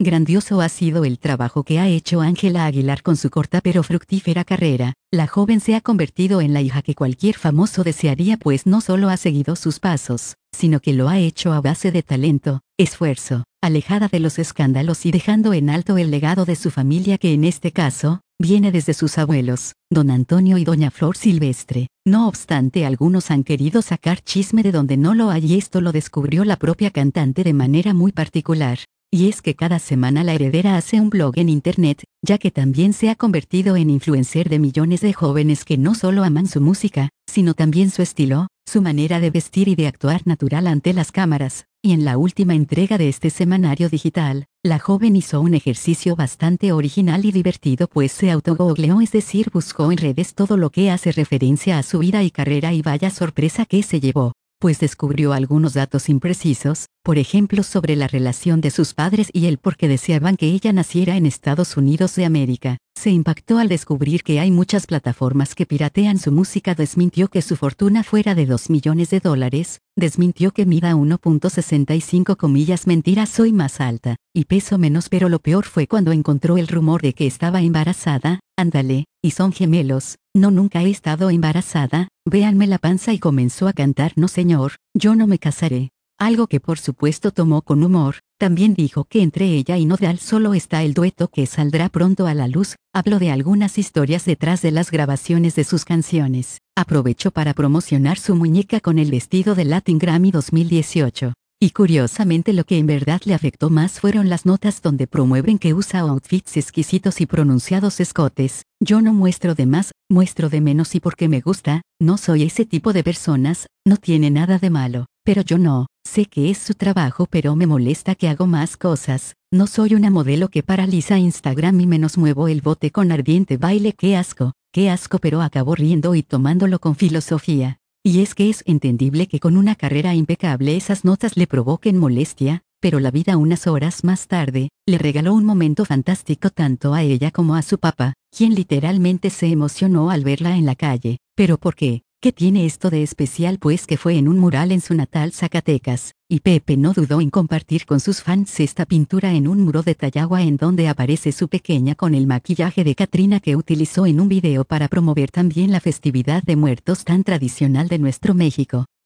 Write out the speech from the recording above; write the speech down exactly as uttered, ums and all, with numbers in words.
Grandioso ha sido el trabajo que ha hecho Ángela Aguilar con su corta pero fructífera carrera. La joven se ha convertido en la hija que cualquier famoso desearía, pues no solo ha seguido sus pasos, sino que lo ha hecho a base de talento, esfuerzo, alejada de los escándalos y dejando en alto el legado de su familia, que en este caso, viene desde sus abuelos, don Antonio y doña Flor Silvestre. No obstante, algunos han querido sacar chisme de donde no lo hay, y esto lo descubrió la propia cantante de manera muy particular. Y es que cada semana la heredera hace un blog en internet, ya que también se ha convertido en influencer de millones de jóvenes que no solo aman su música, sino también su estilo, su manera de vestir y de actuar natural ante las cámaras. Y en la última entrega de este semanario digital, la joven hizo un ejercicio bastante original y divertido, pues se autogoogleó, es decir, buscó en redes todo lo que hace referencia a su vida y carrera, y vaya sorpresa que se llevó, pues descubrió algunos datos imprecisos, por ejemplo sobre la relación de sus padres y el por qué deseaban que ella naciera en Estados Unidos de América. Se impactó al descubrir que hay muchas plataformas que piratean su música, desmintió que su fortuna fuera de dos millones de dólares, desmintió que mida uno punto sesenta y cinco comillas, mentira, soy más alta, y peso menos, pero lo peor fue cuando encontró el rumor de que estaba embarazada. Ándale, y son gemelos. No, nunca he estado embarazada, véanme la panza, y comenzó a cantar No señor, yo no me casaré. Algo que por supuesto tomó con humor. También dijo que entre ella y Nodal solo está el dueto, que saldrá pronto a la luz. Habló de algunas historias detrás de las grabaciones de sus canciones. Aprovechó para promocionar su muñeca con el vestido de Latin Grammy dos mil dieciocho. Y curiosamente, lo que en verdad le afectó más fueron las notas donde promueven que usa outfits exquisitos y pronunciados escotes. Yo no muestro de más, muestro de menos, y porque me gusta, no soy ese tipo de personas, no tiene nada de malo. Pero yo no, sé que es su trabajo, pero me molesta que hago más cosas. No soy una modelo que paraliza Instagram y menos muevo el bote con ardiente baile. Qué asco, qué asco, pero acabó riendo y tomándolo con filosofía. Y es que es entendible que con una carrera impecable esas notas le provoquen molestia, pero la vida unas horas más tarde, le regaló un momento fantástico tanto a ella como a su papá, quien literalmente se emocionó al verla en la calle. ¿Pero por qué? ¿Qué tiene esto de especial? Pues que fue en un mural en su natal Zacatecas, y Pepe no dudó en compartir con sus fans esta pintura en un muro de Tayagua, en donde aparece su pequeña con el maquillaje de Catrina que utilizó en un video para promover también la festividad de Muertos tan tradicional de nuestro México.